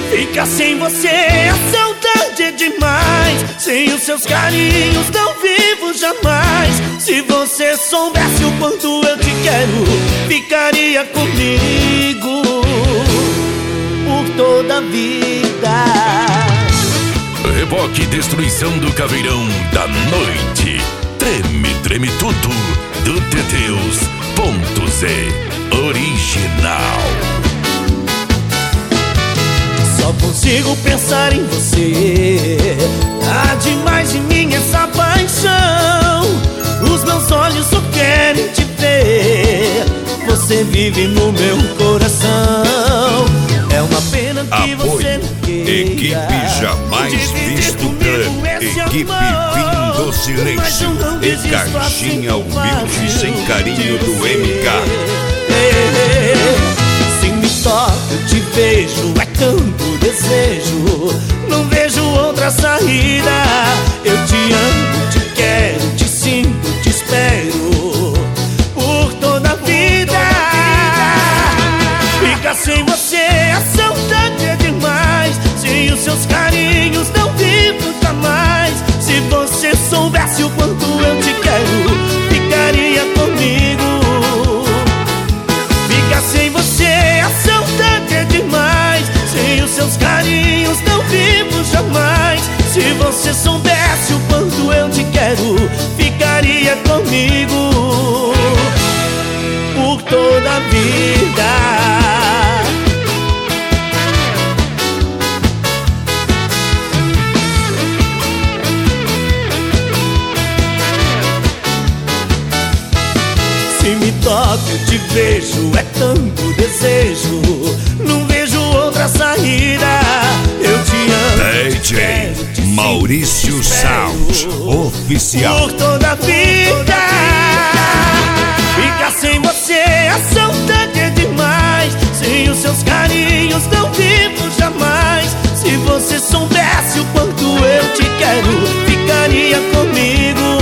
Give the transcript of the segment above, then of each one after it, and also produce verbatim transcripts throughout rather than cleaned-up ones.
Ficar sem você, a saudade é demais. Sem os seus carinhos não vivo jamais. Se você soubesse o quanto eu te quero, ficaria comigo por toda a vida. Reboque Destruição do Caveirão da Noite. Treme, treme tudo do Teteus ponto Z original. Só consigo pensar em você. Há demais em mim essa paixão. Os meus olhos só querem te ver. Você vive no meu coração. É uma pena que Apoio. você não queira. Equipe Jamais Visto Clã. Equipe Fim do Silêncio. E Caixinha Humilde Sem Carinho do M K. Se me toca, eu te vejo, é tanto desejo. Não vejo outra saída. Eu te amo, te quero, te sinto, te espero por toda a vida. Ficar sem você, a saudade é demais. Sem os seus carinhos não vivo jamais. Se você soubesse o quanto eu te quero, ficaria comigo. Ficar sem você, a saudade é demais. Sem os seus carinhos não vivo jamais. Se você soubesse o quanto eu te quero, ficaria comigo por toda a vida. Se me toca, eu te vejo, é tanto desejo. Não vejo outra saída. Eu te amo, D J Maurício Sound Oficial. por toda a vida. Ficar sem você, a saudade é demais. Sem os seus carinhos não vivo jamais. Se você soubesse o quanto eu te quero, ficaria comigo.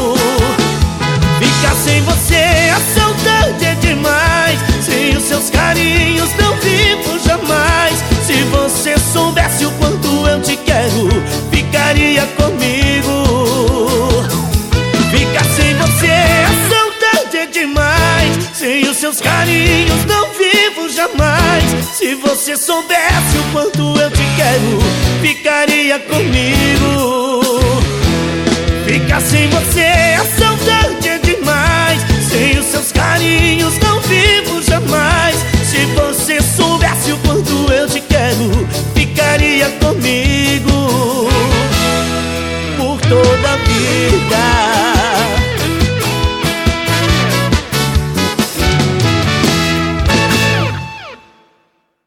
Ficar sem você, a saudade é demais. Sem os seus carinhos não vivo jamais. Se você soubesse o quanto eu te quero, ficaria comigo. Ficar sem você, a saudade é demais. Sem os seus carinhos não vivo jamais. Se você soubesse o quanto eu te quero, ficaria comigo. Ficar sem você, a saudade é demais. Sem os seus carinhos não vivo jamais. Se você soubesse o quanto eu te quero, ficaria comigo por toda a vida.